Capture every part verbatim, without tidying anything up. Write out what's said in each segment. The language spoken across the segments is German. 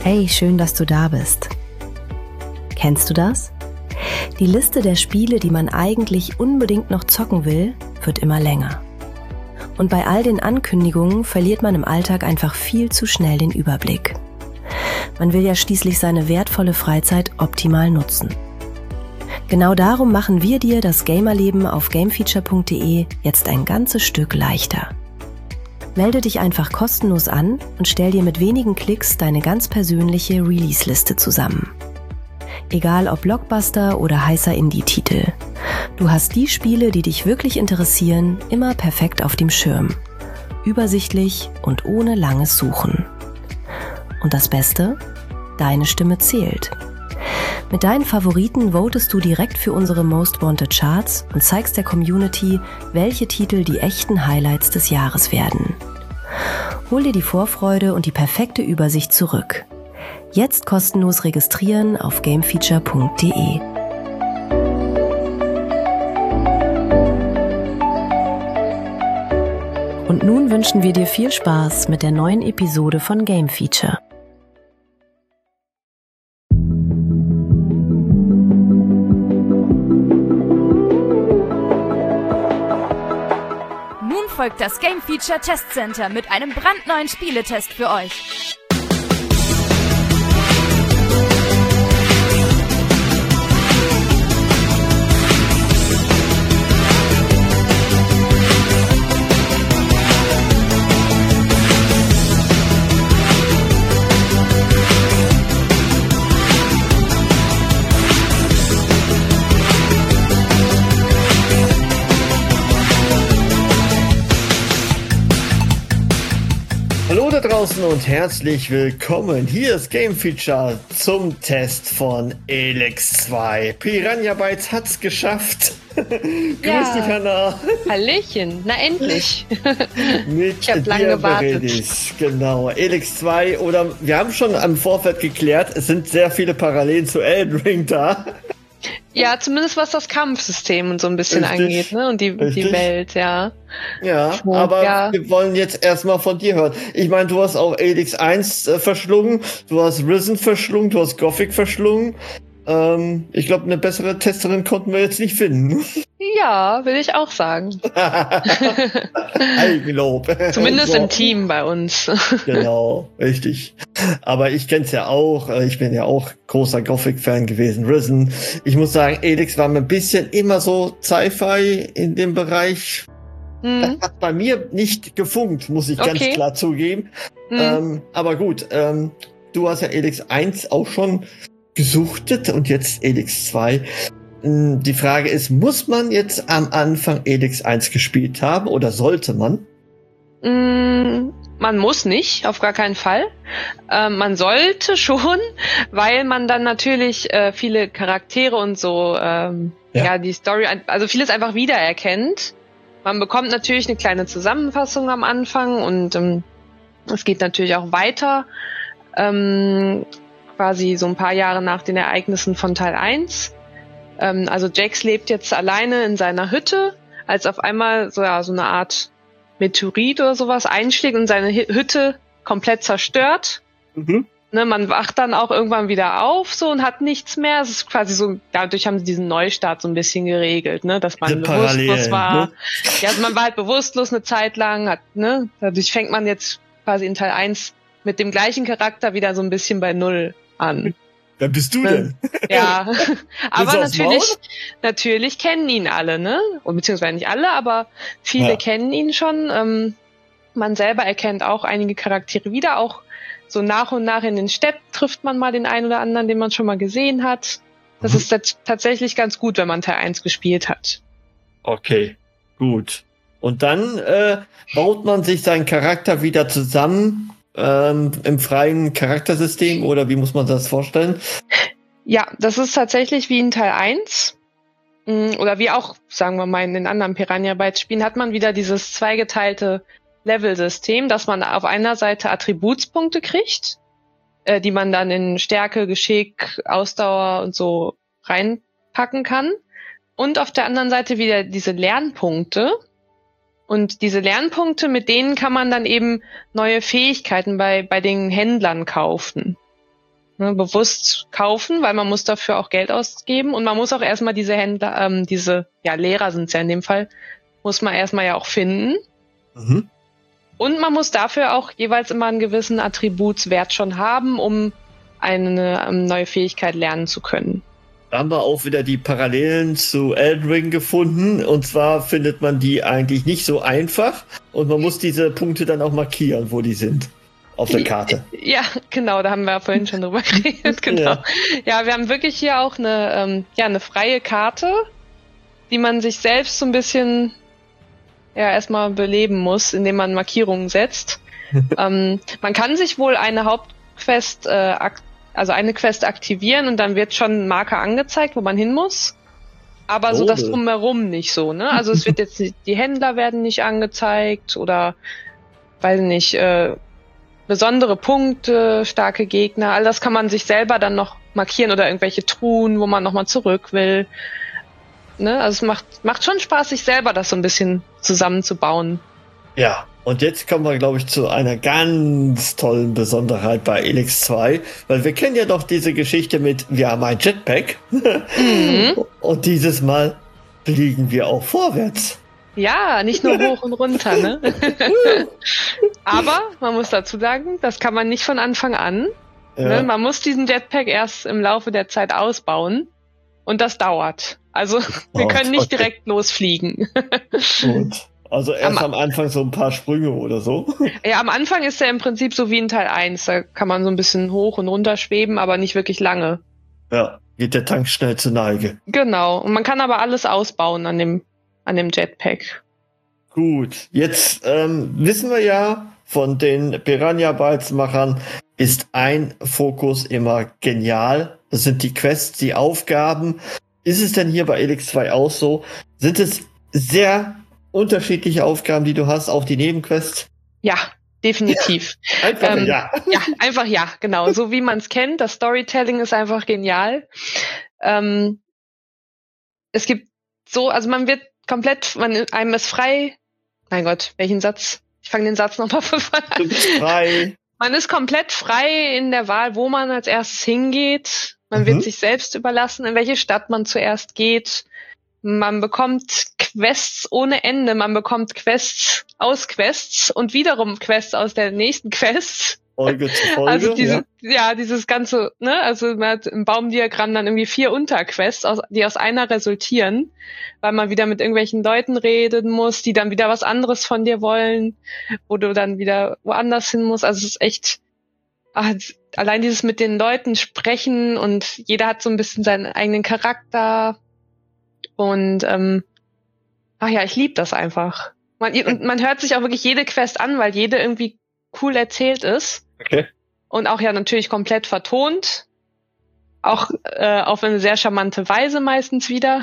Hey, schön, dass du da bist. Kennst du das? Die Liste der Spiele, die man eigentlich unbedingt noch zocken will, wird immer länger. Und bei all den Ankündigungen verliert man im Alltag einfach viel zu schnell den Überblick. Man will ja schließlich seine wertvolle Freizeit optimal nutzen. Genau darum machen wir dir das Gamerleben auf gamefeature punkt de jetzt ein ganzes Stück leichter. Melde dich einfach kostenlos an und stell dir mit wenigen Klicks deine ganz persönliche Release-Liste zusammen. Egal ob Blockbuster oder heißer Indie-Titel. Du hast die Spiele, die dich wirklich interessieren, immer perfekt auf dem Schirm. Übersichtlich und ohne langes Suchen. Und das Beste? Deine Stimme zählt. Mit deinen Favoriten votest du direkt für unsere Most Wanted Charts und zeigst der Community, welche Titel die echten Highlights des Jahres werden. Hol dir die Vorfreude und die perfekte Übersicht zurück. Jetzt kostenlos registrieren auf gamefeature punkt de. Und nun wünschen wir dir viel Spaß mit der neuen Episode von Game Feature. Nun folgt das Game Feature Test Center mit einem brandneuen Spieletest für euch. Hallo da draußen und herzlich willkommen. Hier ist Game Feature zum Test von Elex zwei. Piranha Bytes hat's geschafft. Ja. Grüß dich, Hanna. Hallöchen, na endlich. Mit Ich hab lang dir gewartet. berede ich. Genau, Elex zwei oder wir haben schon am Vorfeld geklärt, es sind sehr viele Parallelen zu Elden Ring da. Ja, zumindest was das Kampfsystem und so ein bisschen Richtig. angeht, ne? Und die, Richtig. die Welt, ja. Ja, Oh, aber ja. wir wollen jetzt erstmal von dir hören. Ich meine, du hast auch Elex eins äh, verschlungen, du hast Risen verschlungen, du hast Gothic verschlungen. Ähm, ich glaube, eine bessere Testerin konnten wir jetzt nicht finden. Ja, will ich auch sagen. Eigenlob. Zumindest So. im Team bei uns. Genau, richtig. Aber ich kenn's ja auch. äh, Ich bin ja auch großer Gothic-Fan gewesen. Risen. Ich muss sagen, Elex war mir ein bisschen immer so Sci-Fi in dem Bereich. Das Hm. hat bei mir nicht gefunkt, muss ich ganz Okay. klar zugeben. Hm. Ähm, aber gut, ähm, du hast ja Elex eins auch schon gesuchtet und jetzt Elex zwei. Ähm, Die Frage ist, muss man jetzt am Anfang Elex eins gespielt haben oder sollte man? Mm, Man muss nicht, auf gar keinen Fall. Ähm, man sollte schon, weil man dann natürlich äh, viele Charaktere und so, ähm, Ja. ja. die Story, ein- also vieles einfach wiedererkennt. Man bekommt natürlich eine kleine Zusammenfassung am Anfang und ähm, es geht natürlich auch weiter, ähm, quasi so ein paar Jahre nach den Ereignissen von Teil eins. Ähm, also Jax lebt jetzt alleine in seiner Hütte, als auf einmal so, ja, so eine Art Meteorit oder sowas einschlägt und seine Hi- Hütte komplett zerstört. Mhm. Ne, man wacht dann auch irgendwann wieder auf so und hat nichts mehr. Es ist quasi so, dadurch haben sie diesen Neustart so ein bisschen geregelt, ne, dass man Diese bewusstlos Parallelen, war. ne? Ja, also man war halt bewusstlos eine Zeit lang, hat, ne, dadurch fängt man jetzt quasi in Teil eins mit dem gleichen Charakter wieder so ein bisschen bei Null an. Wer bist du Ne? denn? Ja, aber du aufs natürlich, Maul? natürlich kennen ihn alle, ne? Und beziehungsweise nicht alle, aber viele Ja. kennen ihn schon. Ähm, man selber erkennt auch einige Charaktere wieder. Auch so nach und nach in den Städten trifft man mal den einen oder anderen, den man schon mal gesehen hat. Das Mhm. ist tats- tatsächlich ganz gut, wenn man Teil eins gespielt hat. Okay, gut. Und dann äh, baut man sich seinen Charakter wieder zusammen ähm, im freien Charaktersystem oder wie muss man das vorstellen? Ja, das ist tatsächlich wie in Teil eins. Mm, Oder wie auch, sagen wir mal, in den anderen Piranha Bytes Spielen hat man wieder dieses zweigeteilte Level-System, dass man auf einer Seite Attributspunkte kriegt, äh, die man dann in Stärke, Geschick, Ausdauer und so reinpacken kann. Und auf der anderen Seite wieder diese Lernpunkte. Und diese Lernpunkte, mit denen kann man dann eben neue Fähigkeiten bei, bei den Händlern kaufen. ne, bewusst kaufen, weil man muss dafür auch Geld ausgeben und man muss auch erstmal diese Händler, ähm, diese, ja, Lehrer sind es ja in dem Fall, muss man erstmal ja auch finden. Mhm. Und man muss dafür auch jeweils immer einen gewissen Attributswert schon haben, um eine ähm, neue Fähigkeit lernen zu können. Da haben wir auch wieder die Parallelen zu Elden Ring gefunden. Und zwar findet man die eigentlich nicht so einfach. Und man muss diese Punkte dann auch markieren, wo die sind. Auf der Karte. Ja, genau, da haben wir vorhin schon drüber geredet. Genau. Ja. ja, wir haben wirklich hier auch eine, ähm, ja, eine freie Karte, die man sich selbst so ein bisschen ja, erstmal beleben muss, indem man Markierungen setzt. ähm, man kann sich wohl eine Hauptquest, äh, ak- also eine Quest aktivieren und dann wird schon ein Marker angezeigt, wo man hin muss. Aber so das Drumherum nicht so, ne? Also es wird jetzt nicht, die Händler werden nicht angezeigt oder, weiß nicht, äh, besondere Punkte, starke Gegner, all das kann man sich selber dann noch markieren oder irgendwelche Truhen, wo man nochmal zurück will. Ne? Also es macht, macht schon Spaß, sich selber das so ein bisschen zusammenzubauen. Ja, und jetzt kommen wir, glaube ich, zu einer ganz tollen Besonderheit bei Elex zwei, weil wir kennen ja doch diese Geschichte mit, wir haben ein Jetpack mhm. und dieses Mal fliegen wir auch vorwärts. Ja, nicht nur hoch und runter, ne? Aber man muss dazu sagen, das kann man nicht von Anfang an. Ja. Ne? Man muss diesen Jetpack erst im Laufe der Zeit ausbauen und das dauert. Also wir oh, können nicht okay. direkt losfliegen. Gut. Also erst am, am Anfang so ein paar Sprünge oder so? Ja, am Anfang ist er im Prinzip so wie in Teil eins. Da kann man so ein bisschen hoch und runter schweben, aber nicht wirklich lange. Ja, geht der Tank schnell zur Neige. Genau. Und man kann aber alles ausbauen an dem, an dem Jetpack. Gut. Jetzt ähm, wissen wir ja, von den Piranha Bytes Machern ist ein Fokus immer genial. Das sind die Quests, die Aufgaben. Ist es denn hier bei Elex zwei auch so? Sind es sehr unterschiedliche Aufgaben, die du hast, auch die Nebenquests? Ja, definitiv. Einfach ähm, ja. Ja, einfach ja, genau. So wie man es kennt. Das Storytelling ist einfach genial. Ähm, es gibt so, also man wird komplett, man, einem ist frei. Mein Gott, welchen Satz? Ich fange den Satz nochmal von vorne an. Du bist frei. Man ist komplett frei in der Wahl, wo man als erstes hingeht. Man mhm. wird sich selbst überlassen, in welche Stadt man zuerst geht. Man bekommt Quests ohne Ende. Man bekommt Quests aus Quests und wiederum Quests aus der nächsten Quest. Folge zu Folge, also diese, ja. ja, dieses ganze, ne, also man hat im Baumdiagramm dann irgendwie vier Unterquests, aus, die aus einer resultieren, weil man wieder mit irgendwelchen Leuten reden muss, die dann wieder was anderes von dir wollen, wo du dann wieder woanders hin musst. Also es ist echt, ach, allein dieses mit den Leuten sprechen und jeder hat so ein bisschen seinen eigenen Charakter und ähm, ach ja, ich liebe das einfach. Man, und man hört sich auch wirklich jede Quest an, weil jede irgendwie cool erzählt ist. Okay. Und auch ja natürlich komplett vertont. Auch äh, auf eine sehr charmante Weise meistens wieder.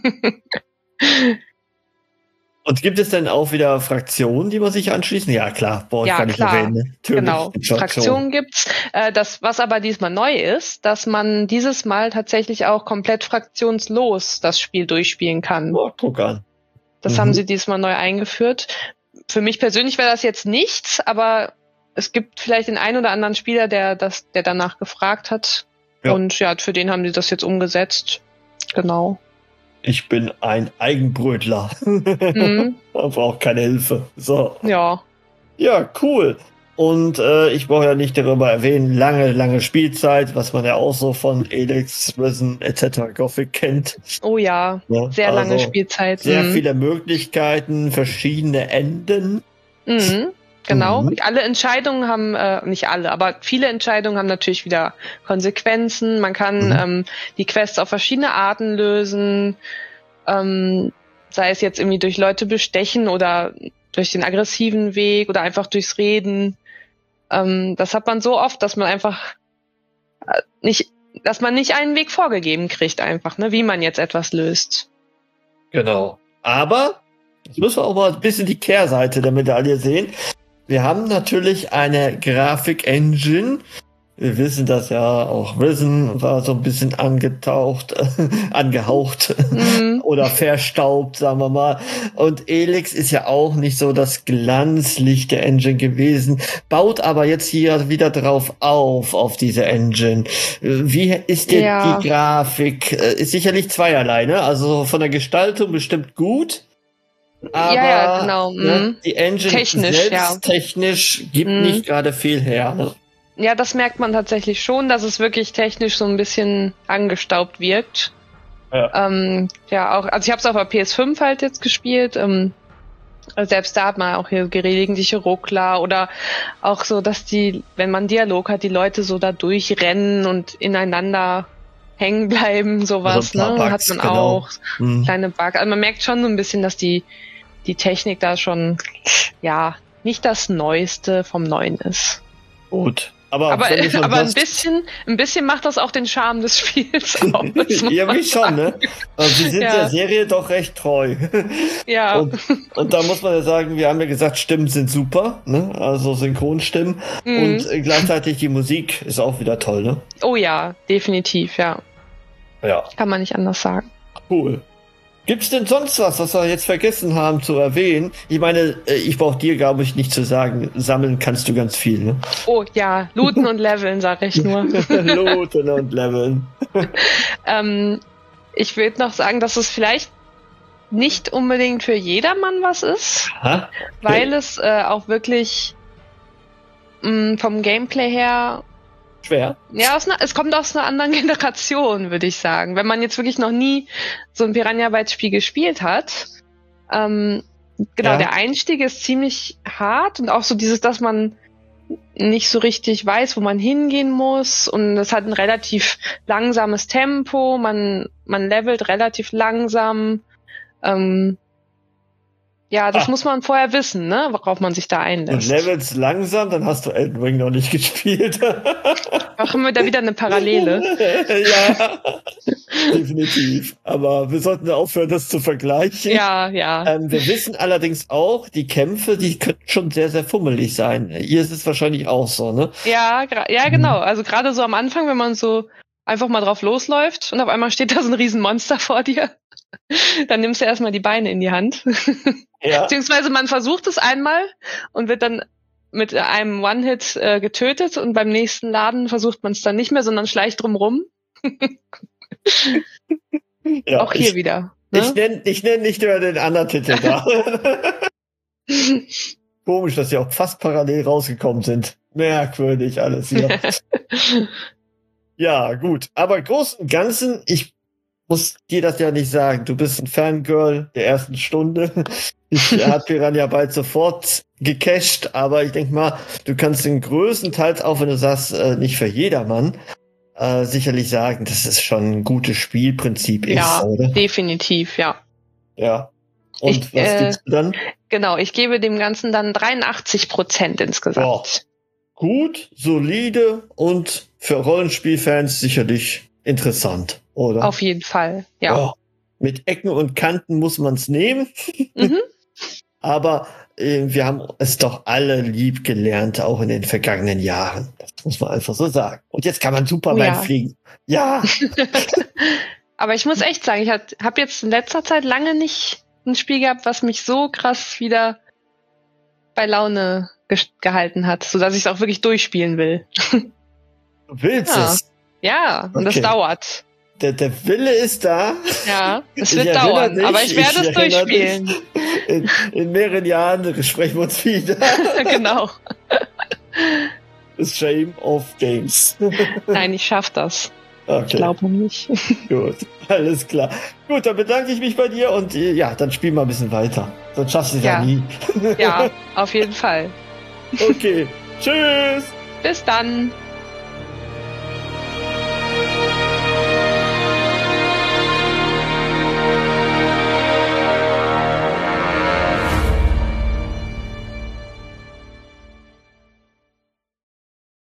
Und gibt es denn auch wieder Fraktionen, die man sich anschließen? Ja, klar. Boah, ja, kann ich klar. erwähnen. Ne? Genau. Fraktionen gibt's. Äh, das, was aber diesmal neu ist, dass man dieses Mal tatsächlich auch komplett fraktionslos das Spiel durchspielen kann. Oh, guck an. Das mhm. haben sie diesmal neu eingeführt. Für mich persönlich wäre das jetzt nichts, aber es gibt vielleicht den einen oder anderen Spieler, der das, der danach gefragt hat. Ja. Und ja, für den haben die das jetzt umgesetzt. Genau. Ich bin ein Eigenbrötler. Mhm. Man braucht keine Hilfe. So. Ja. Ja, cool. Und äh, ich brauche ja nicht darüber erwähnen, lange, lange Spielzeit, was man ja auch so von Elex, Risen et cetera Gothic kennt. Oh ja, ja sehr also lange Spielzeit. Sehr mhm. viele Möglichkeiten, verschiedene Enden. Mhm. Genau. Mhm. Alle Entscheidungen haben, äh, nicht alle, aber viele Entscheidungen haben natürlich wieder Konsequenzen. Man kann mhm. ähm, die Quests auf verschiedene Arten lösen, ähm, sei es jetzt irgendwie durch Leute bestechen oder durch den aggressiven Weg oder einfach durchs Reden. Ähm, das hat man so oft, dass man einfach äh, nicht, dass man nicht einen Weg vorgegeben kriegt einfach, ne, wie man jetzt etwas löst. Genau. Aber jetzt müssen wir auch mal ein bisschen die Kehrseite der Medaille sehen. Wir haben natürlich eine Grafik-Engine, Wir wissen das ja, auch Risen war so ein bisschen angetaucht, äh, angehaucht mhm. oder verstaubt, sagen wir mal. Und Elex ist ja auch nicht so das Glanzlicht der Engine gewesen, baut aber jetzt hier wieder drauf auf, auf diese Engine. Wie ist denn ja. die Grafik? Ist sicherlich zweierlei, ne? Also von der Gestaltung bestimmt gut. Aber ja, ja, genau. ne, die Engine technisch, selbst ja. technisch gibt mhm. nicht gerade viel her. Ne? Ja, das merkt man tatsächlich schon, dass es wirklich technisch so ein bisschen angestaubt wirkt. Ja, ähm, ja auch, also ich habe es auf der P S fünf halt jetzt gespielt. Ähm, selbst da hat man auch hier gelegentliche Ruckler oder auch so, dass die, wenn man Dialog hat, die Leute so da durchrennen und ineinander hängen bleiben, sowas, also ne? Bugs, hat man genau. auch mhm. kleine Bugs. Also man merkt schon so ein bisschen, dass die die Technik da schon ja nicht das Neueste vom Neuen ist. Gut. Aber, aber, aber ein bisschen, ein bisschen macht das auch den Charme des Spiels aus. Irgendwie schon, ne? Also sie sind ja. der Serie doch recht treu. Ja. Und, und da muss man ja sagen, wir haben ja gesagt, Stimmen sind super, ne? Also Synchronstimmen. Mhm. Und gleichzeitig die Musik ist auch wieder toll, ne? Oh ja, definitiv, ja. Ja. Kann man nicht anders sagen. Cool. Gibt's denn sonst was, was wir jetzt vergessen haben zu erwähnen? Ich meine, ich brauche dir, glaube ich, nicht zu sagen, sammeln kannst du ganz viel, ne? Oh ja, looten und leveln, sag ich nur. Looten und leveln. ähm, ich würde noch sagen, dass es vielleicht nicht unbedingt für jedermann was ist, Aha, okay. weil es äh, auch wirklich mh, vom Gameplay her schwer. Ja, aus ne, es kommt aus einer anderen Generation, würde ich sagen. Wenn man jetzt wirklich noch nie so ein Piranha Bytes Spiel gespielt hat, ähm, genau, ja. der Einstieg ist ziemlich hart und auch so dieses, dass man nicht so richtig weiß, wo man hingehen muss und es hat ein relativ langsames Tempo, man, man levelt relativ langsam, ähm, ja, das ah. muss man vorher wissen, ne, worauf man sich da einlässt. Du levelst langsam, dann hast du Elden Ring noch nicht gespielt. Machen wir da wieder eine Parallele. Ja, definitiv. Aber wir sollten aufhören, das zu vergleichen. Ja, ja. Ähm, wir wissen allerdings auch, die Kämpfe, die können schon sehr, sehr fummelig sein. Hier ist es wahrscheinlich auch so, ne? Ja, ja, genau. Also gerade so am Anfang, wenn man so einfach mal drauf losläuft und auf einmal steht da so ein Riesenmonster vor dir. Dann nimmst du erstmal die Beine in die Hand. Ja. Beziehungsweise man versucht es einmal und wird dann mit einem One-Hit äh, getötet und beim nächsten Laden versucht man es dann nicht mehr, sondern schleicht drumrum. Ja, auch hier ich, wieder. Ne? Ich nenne ich nenn nicht mehr den anderen Titel da. Komisch, dass sie auch fast parallel rausgekommen sind. Merkwürdig alles hier. Ja, gut. Aber im Großen und Ganzen, ich muss dir das ja nicht sagen. Du bist ein Fangirl der ersten Stunde. Ich hat Piranha Bytes sofort gecached, aber ich denke mal, du kannst den größtenteils, auch wenn du sagst, äh, nicht für jedermann, äh, sicherlich sagen, dass es schon ein gutes Spielprinzip ist, ja, oder? Ja, definitiv, ja. Ja. Und ich, was äh, gibst du dann? Genau, ich gebe dem Ganzen dann dreiundachtzig Prozent insgesamt. Oh. Gut, solide und für Rollenspielfans sicherlich interessant, oder? Auf jeden Fall, ja. Oh. Mit Ecken und Kanten muss man es nehmen. Mhm. Aber äh, wir haben es doch alle lieb gelernt, auch in den vergangenen Jahren. Das muss man einfach so sagen. Und jetzt kann man Superman oh ja. fliegen. Ja. Aber ich muss echt sagen, ich habe jetzt in letzter Zeit lange nicht ein Spiel gehabt, was mich so krass wieder bei Laune ge- gehalten hat, sodass ich es auch wirklich durchspielen will. Du willst ja. es? Ja, und okay. das dauert. Der, der Wille ist da. Ja, es wird dauern, dich, aber ich werde ich es durchspielen. In, in mehreren Jahren sprechen wir uns wieder. Genau. The Shame of Games. Nein, ich schaff das. Okay. Ich glaube nicht. Gut, alles klar. Gut, dann bedanke ich mich bei dir und ja, dann spiel mal ein bisschen weiter. Sonst schaffst du es ja. ja nie. Ja, auf jeden Fall. Okay, tschüss. Bis dann.